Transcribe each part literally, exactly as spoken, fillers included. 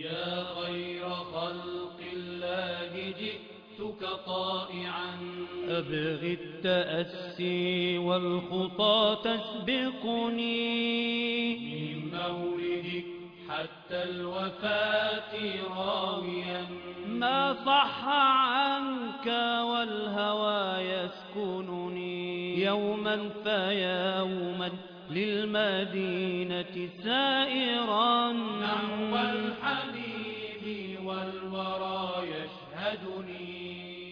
يا خير خلق الله جئتك طائعا أبغي التأسي والخطى تسبقني من مولدك حتى الوفاة راويا ما صح عنك والهوى يسكنني يوما فيوما للمدينة سائرا نحو الحبيب والورى يشهدني.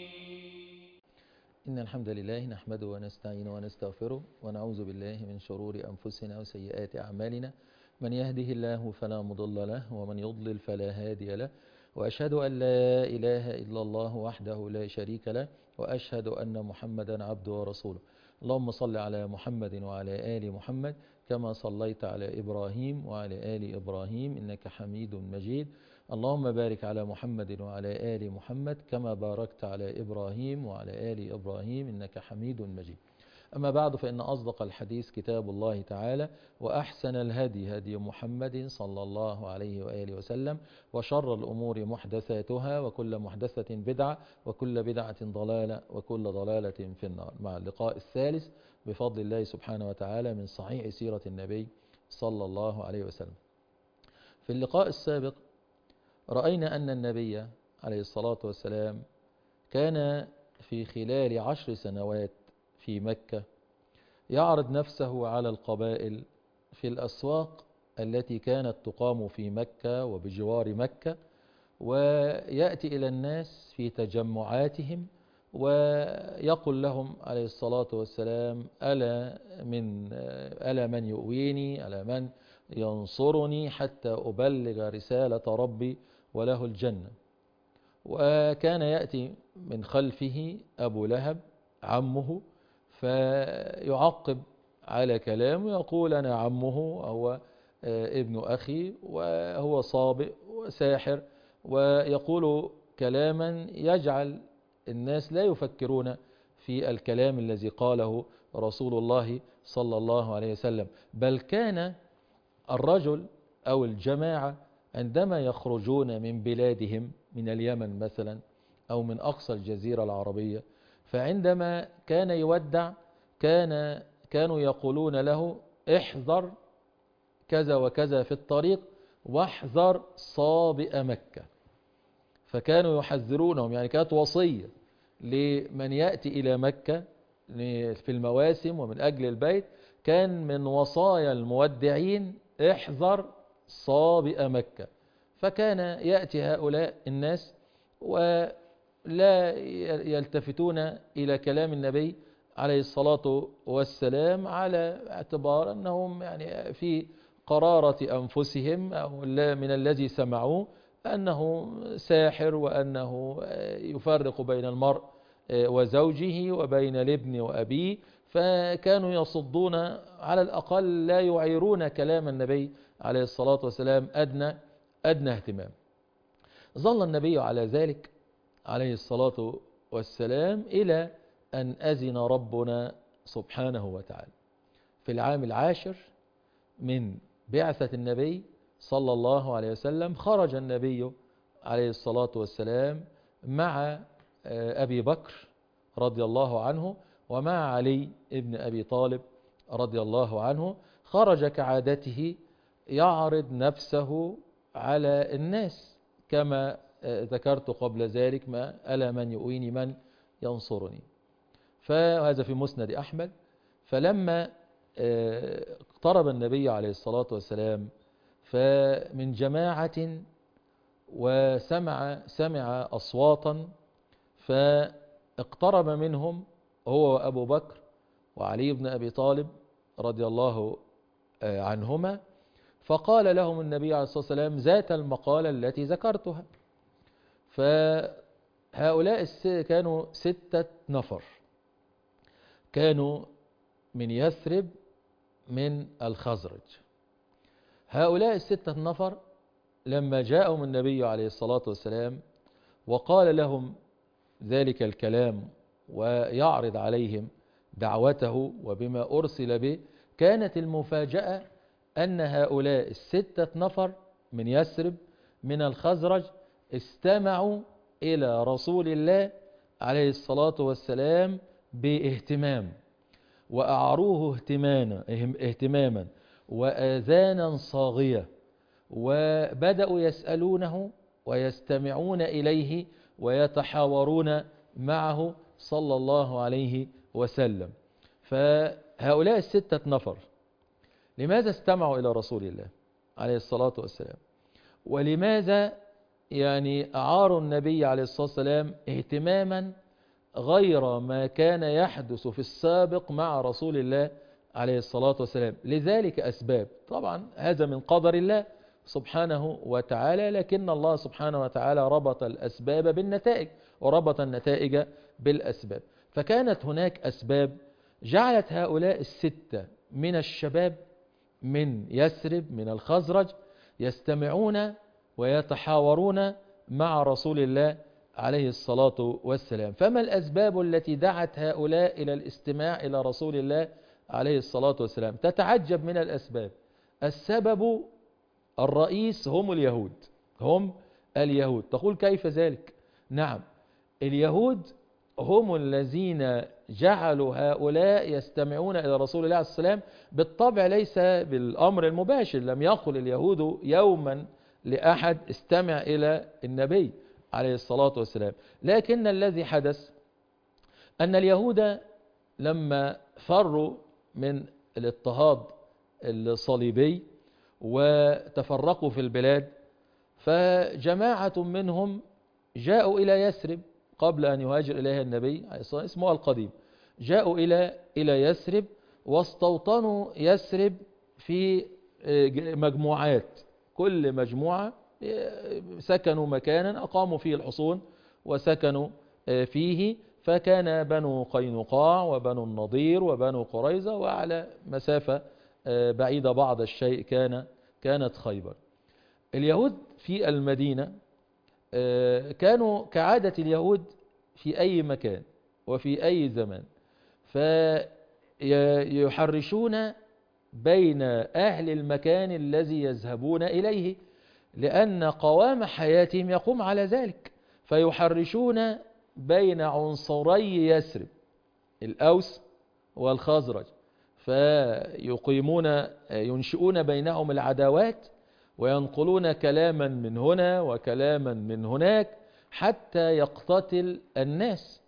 إن الحمد لله نحمده ونستعينه ونستغفره ونعوذ بالله من شرور أنفسنا وسيئات أعمالنا. من يهده الله فلا مضل له ومن يضلل فلا هادي له، وأشهد أن لا إله إلا الله وحده لا شريك له، وأشهد أن محمدا عبده ورسوله. اللهم صل على محمد وعلى آل محمد كما صليت على إبراهيم وعلى آل إبراهيم إنك حميد مجيد. اللهم بارك على محمد وعلى آل محمد كما باركت على إبراهيم وعلى آل إبراهيم إنك حميد مجيد. أما بعد، فإن أصدق الحديث كتاب الله تعالى، وأحسن الهدي هدي محمد صلى الله عليه وآله وسلم، وشر الأمور محدثاتها، وكل محدثة بدعة، وكل بدعة ضلالة، وكل ضلالة في النار. مع اللقاء الثالث بفضل الله سبحانه وتعالى من صحيح سيرة النبي صلى الله عليه وسلم. في اللقاء السابق رأينا أن النبي عليه الصلاة والسلام كان في خلال عشر سنوات في مكة يعرض نفسه على القبائل في الأسواق التي كانت تقام في مكة وبجوار مكة، ويأتي إلى الناس في تجمعاتهم ويقول لهم عليه الصلاة والسلام: ألا من ألا من يؤويني، ألا من ينصرني حتى أبلغ رسالة ربي وله الجنة. وكان يأتي من خلفه أبو لهب عمه فيعقب على كلامه، يقول: أنا عمه، هو ابن أخي، وهو صابئ وساحر، ويقول كلاما يجعل الناس لا يفكرون في الكلام الذي قاله رسول الله صلى الله عليه وسلم. بل كان الرجل أو الجماعة عندما يخرجون من بلادهم من اليمن مثلا أو من أقصى الجزيرة العربية، فعندما كان يودع كان كانوا يقولون له: احذر كذا وكذا في الطريق، واحذر صابئ مكة. فكانوا يحذرونهم، يعني كانت وصية لمن يأتي إلى مكة في المواسم ومن أجل البيت، كان من وصايا المودعين: احذر صابئ مكة. فكان يأتي هؤلاء الناس ولا يلتفتون إلى كلام النبي عليه الصلاة والسلام، على اعتبار أنهم يعني في قرارة أنفسهم أو من الذي سمعوه أنه ساحر، وأنه يفرق بين المرء وزوجه وبين الابن وأبيه. فكانوا يصدون، على الأقل لا يعيرون كلام النبي عليه الصلاة والسلام أدنى أدنى اهتمام. ظل النبي على ذلك عليه الصلاة والسلام إلى أن أذن ربنا سبحانه وتعالى في العام العاشر من بعثة النبي صلى الله عليه وسلم. خرج النبي عليه الصلاة والسلام مع أبي بكر رضي الله عنه ومع علي ابن أبي طالب رضي الله عنه. خرج كعادته يعرض نفسه على الناس كما ذكرت قبل ذلك: ما ألا من يؤويني من ينصرني. فهذا في مسند أحمد. فلما اقترب النبي عليه الصلاة والسلام فمن جماعة وسمع سمع أصواتا، فاقترب منهم هو وأبو بكر وعلي بن أبي طالب رضي الله عنهما، فقال لهم النبي عليه الصلاة والسلام ذات المقالة التي ذكرتها. فهؤلاء كانوا ستة نفر، كانوا من يثرب من الخزرج. هؤلاء الستة نفر لما جاءهم النبي عليه الصلاة والسلام وقال لهم ذلك الكلام ويعرض عليهم دعوته وبما أرسل به، كانت المفاجأة أن هؤلاء الستة نفر من يثرب من الخزرج استمعوا إلى رسول الله عليه الصلاة والسلام باهتمام، وأعروه اهتماما اهتماما وآذانا صاغية، وبدأوا يسألونه ويستمعون إليه ويتحاورون معه صلى الله عليه وسلم. فهؤلاء الستة نفر لماذا استمعوا إلى رسول الله عليه الصلاة والسلام؟ ولماذا يعني أعاروا النبي عليه الصلاة والسلام اهتماما غير ما كان يحدث في السابق مع رسول الله عليه الصلاة والسلام؟ لذلك أسباب، طبعا هذا من قدر الله سبحانه وتعالى، لكن الله سبحانه وتعالى ربط الأسباب بالنتائج وربط النتائج بالأسباب. فكانت هناك أسباب جعلت هؤلاء الستة من الشباب من يثرب من الخزرج يستمعون ويتحاورون مع رسول الله عليه الصلاة والسلام. فما الأسباب التي دعت هؤلاء إلى الاستماع إلى رسول الله عليه الصلاة والسلام؟ تتعجب من الأسباب. السبب الرئيس هم اليهود، هم اليهود. تقول كيف ذلك؟ نعم، اليهود هم الذين جعلوا هؤلاء يستمعون إلى رسول الله عليه الصلاة والسلام. بالطبع ليس بالأمر المباشر، لم يقل اليهود يوما لأحد استمع إلى النبي عليه الصلاة والسلام، لكن الذي حدث أن اليهود لما فروا من الاضطهاد الصليبي وتفرقوا في البلاد، فجماعة منهم جاءوا إلى يثرب قبل أن يهاجر إليها النبي عليه الصلاة والسلام، اسمه القديم. جاءوا إلى إلى يثرب واستوطنوا يثرب في مجموعات، كل مجموعة سكنوا مكانا أقاموا فيه الحصون وسكنوا فيه، فكان بنو قينقاع وبنو النضير وبنو قريظة، وعلى مسافة بعيدة بعض الشيء كان كانت خيبر. اليهود في المدينة كانوا كعادة اليهود في أي مكان وفي أي زمان، فيحرشون بين أهل المكان الذي يذهبون إليه، لأن قوام حياتهم يقوم على ذلك، فيحرشون بين عنصري يثرب الأوس والخزرج، فيقيمون ينشئون بينهم العداوات وينقلون كلاما من هنا وكلاما من هناك حتى يقتتل الناس.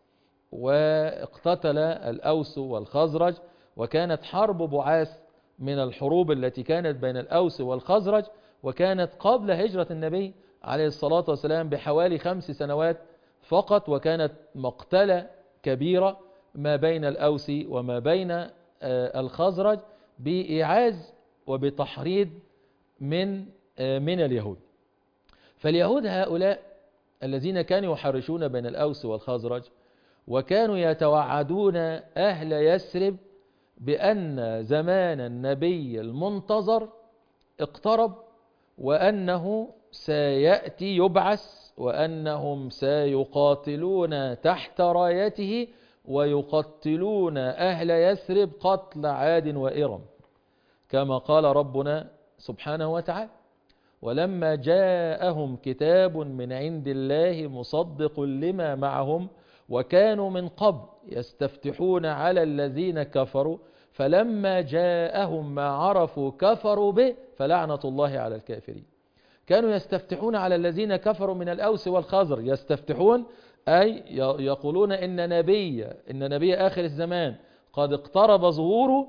واقتتل الأوس والخزرج، وكانت حرب بعاث من الحروب التي كانت بين الأوس والخزرج، وكانت قبل هجرة النبي عليه الصلاة والسلام بحوالي خمس سنوات فقط، وكانت مقتلة كبيرة ما بين الأوس وما بين الخزرج بإيعاز وبتحريض من من اليهود. فاليهود هؤلاء الذين كانوا يحرشون بين الأوس والخزرج، وكانوا يتوعدون أهل يثرب بأن زمان النبي المنتظر اقترب، وأنه سيأتي يبعث، وأنهم سيقاتلون تحت رايته ويقتلون أهل يثرب قتل عاد وإرم، كما قال ربنا سبحانه وتعالى: ولما جاءهم كتاب من عند الله مصدق لما معهم وكانوا من قبل يستفتحون على الذين كفروا فلما جاءهم ما عرفوا كفروا به فلعنة الله على الكافرين. كانوا يستفتحون على الذين كفروا من الأوس والخزرج، يستفتحون أي يقولون إن نبي إن نبي آخر الزمان قد اقترب ظهوره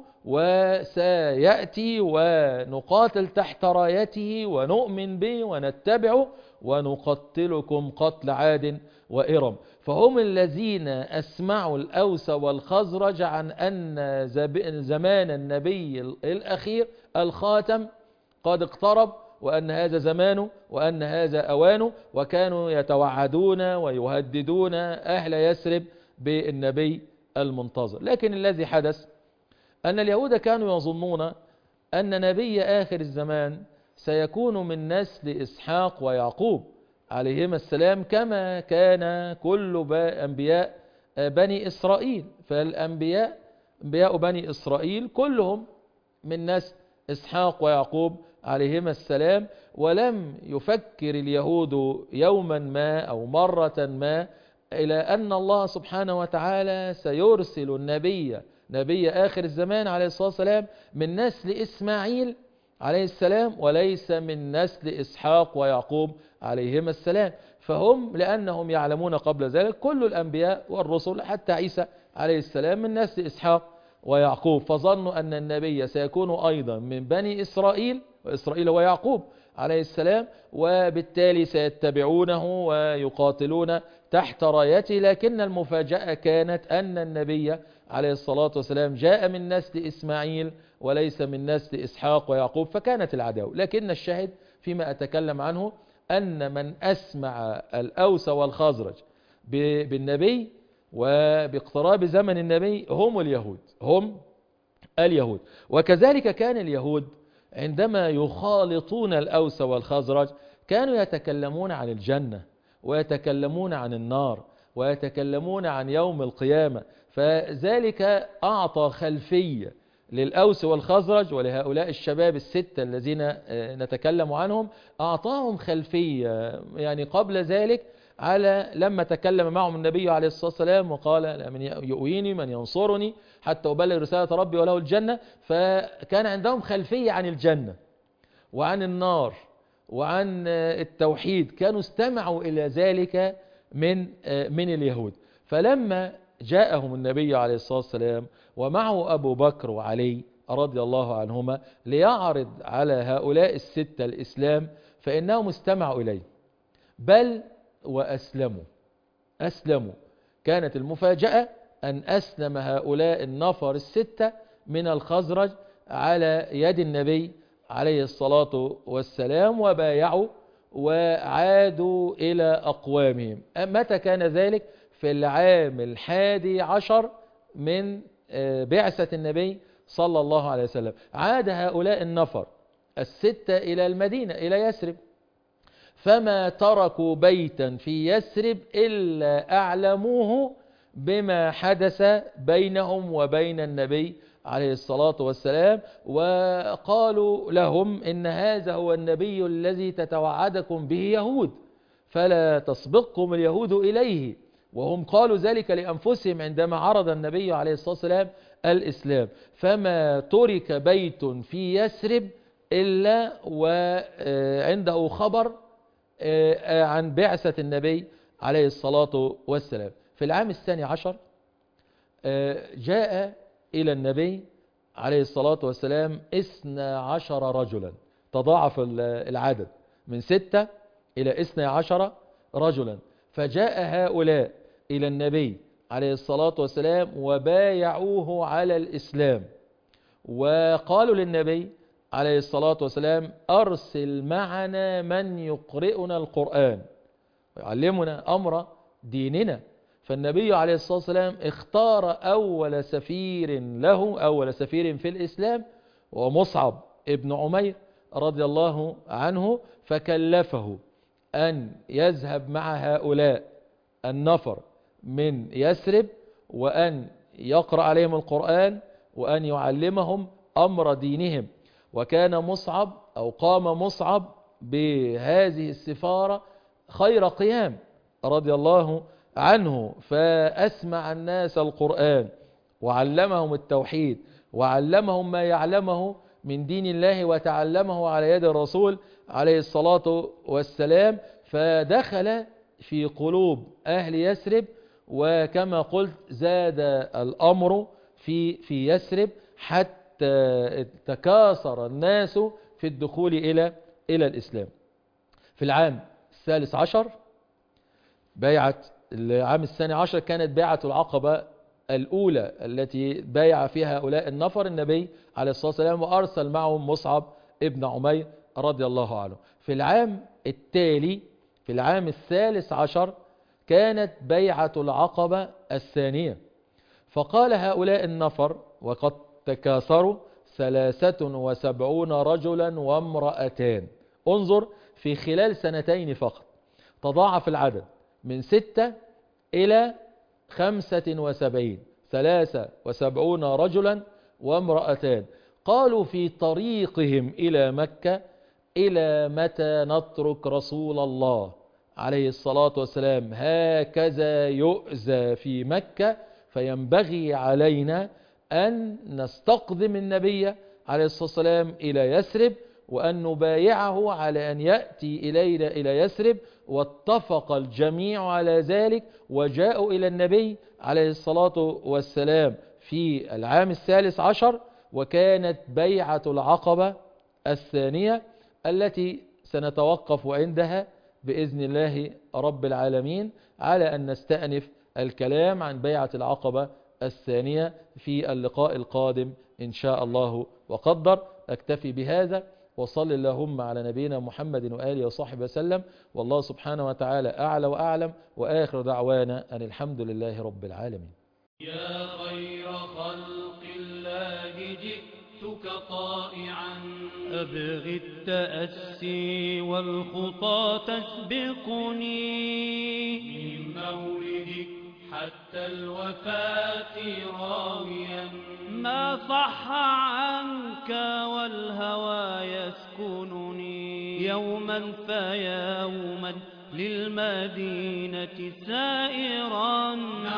وسيأتي ونقاتل تحت رايته ونؤمن به ونتبعه ونقتلكم قتل عاد وإرم. فهم الذين أسمعوا الأوس والخزرج عن أن زمان النبي الأخير الخاتم قد اقترب، وأن هذا زمانه وأن هذا أوانه، وكانوا يتوعدون ويهددون أهل يثرب بالنبي المنتظر. لكن الذي حدث أن اليهود كانوا يظنون أن نبي آخر الزمان سيكون من نسل إسحاق ويعقوب عليهما السلام، كما كان كل أنبياء بني إسرائيل. فالأنبياء أنبياء بني إسرائيل كلهم من نسل إسحاق ويعقوب عليهما السلام، ولم يفكر اليهود يوما ما أو مرة ما إلى أن الله سبحانه وتعالى سيرسل النبي نبي آخر الزمان عليه الصلاة والسلام من نسل إسماعيل عليه السلام وليس من نسل إسحاق ويعقوب عليهما السلام. فهم لأنهم يعلمون قبل ذلك كل الأنبياء والرسل حتى عيسى عليه السلام من نسل إسحاق ويعقوب، فظنوا أن النبي سيكون أيضا من بني إسرائيل، وإسرائيل هو يعقوب عليه السلام، وبالتالي سيتبعونه ويقاتلون تحت رايته. لكن المفاجأة كانت أن النبي عليه الصلاة والسلام جاء من نسل إسماعيل وليس من نسل إسحاق ويعقوب، فكانت العداوة. لكن الشاهد فيما أتكلم عنه أن من أسمع الأوس والخزرج بالنبي وباقتراب زمن النبي هم اليهود، هم اليهود. وكذلك كان اليهود عندما يخالطون الأوس والخزرج كانوا يتكلمون عن الجنة ويتكلمون عن النار ويتكلمون عن يوم القيامة، فذلك أعطى خلفية للأوس والخزرج ولهؤلاء الشباب الستة الذين نتكلم عنهم، أعطاهم خلفية يعني قبل ذلك على لما تكلم معهم النبي عليه الصلاة والسلام وقال من يؤويني من ينصرني حتى أبلغ رسالة ربي وله الجنة، فكان عندهم خلفية عن الجنة وعن النار وعن التوحيد، كانوا استمعوا إلى ذلك من من اليهود. فلما جاءهم النبي عليه الصلاة والسلام ومعه أبو بكر وعلي رضي الله عنهما ليعرض على هؤلاء الستة الإسلام، فإنهم استمعوا إليه بل وأسلموا أسلموا كانت المفاجأة أن أسلم هؤلاء النفر الستة من الخزرج على يد النبي عليه الصلاة والسلام وبايعوا وعادوا إلى أقوامهم. متى كان ذلك؟ في العام الحادي عشر من بعثة النبي صلى الله عليه وسلم. عاد هؤلاء النفر الستة إلى المدينة إلى يثرب، فما تركوا بيتا في يثرب إلا أعلموه بما حدث بينهم وبين النبي عليه الصلاة والسلام، وقالوا لهم إن هذا هو النبي الذي تتوعدكم به يهود فلا تسبقكم اليهود إليه، وهم قالوا ذلك لأنفسهم عندما عرض النبي عليه الصلاة والسلام الإسلام. فما ترك بيت في يثرب إلا وعنده خبر عن بعثة النبي عليه الصلاة والسلام. في العام الثاني عشر جاء إلى النبي عليه الصلاة والسلام اثنا عشر رجلا، تضاعف العدد من ستة إلى اثنى عشر رجلا، فجاء هؤلاء إلى النبي عليه الصلاة والسلام وبايعوه على الإسلام، وقالوا للنبي عليه الصلاة والسلام أرسل معنا من يقرئنا القرآن ويعلمنا أمر ديننا. فالنبي عليه الصلاة والسلام اختار أول سفير له أول سفير في الإسلام ومصعب ابن عمير رضي الله عنه، فكلفه أن يذهب مع هؤلاء النفر من يثرب وأن يقرأ عليهم القرآن وأن يعلمهم أمر دينهم. وكان مصعب أو قام مصعب بهذه السفارة خير قيام رضي الله عنه، فأسمع الناس القرآن وعلمهم التوحيد وعلمهم ما يعلمه من دين الله وتعلمه على يد الرسول عليه الصلاة والسلام، فدخل في قلوب أهل يثرب، وكما قلت زاد الأمر في في يثرب حتى تكاثر الناس في الدخول إلى إلى الإسلام. في العام الثالث عشر بيعة العام الثاني عشر كانت بيعة العقبة الأولى التي بايع فيها هؤلاء النفر النبي عليه الصلاة والسلام، وأرسل معهم مصعب ابن عمير رضي الله عنه. في العام التالي في العام الثالث عشر كانت بيعة العقبة الثانية، فقال هؤلاء النفر وقد تكاثروا ثلاثة وسبعون رجلا وامرأتان. انظر في خلال سنتين فقط تضاعف العدد من ستة إلى خمسة وسبعين، ثلاثة وسبعون رجلا وامرأتان. قالوا في طريقهم إلى مكة إلى متى نترك رسول الله عليه الصلاة والسلام هكذا يؤذى في مكة؟ فينبغي علينا أن نستقدم النبي عليه الصلاة والسلام إلى يثرب، وأن نبايعه على أن يأتي إلينا إلى يثرب. واتفق الجميع على ذلك، وجاءوا إلى النبي عليه الصلاة والسلام في العام الثالث عشر، وكانت بيعة العقبة الثانية التي سنتوقف عندها بإذن الله رب العالمين، على أن نستأنف الكلام عن بيعة العقبة الثانية في اللقاء القادم إن شاء الله وقدر. أكتفي بهذا، وصل اللهم على نبينا محمد وآله وصحبه وسلم، والله سبحانه وتعالى أعلى وأعلم، وآخر دعوانا أن الحمد لله رب العالمين. يا خير خلق الله جئتك طائعا أبغي التأسي والخطى تسبقني من مولدك حتى الوفاة راويا ما صح عنك والهوى يسكنني يوما فيوما للمدينة سائرا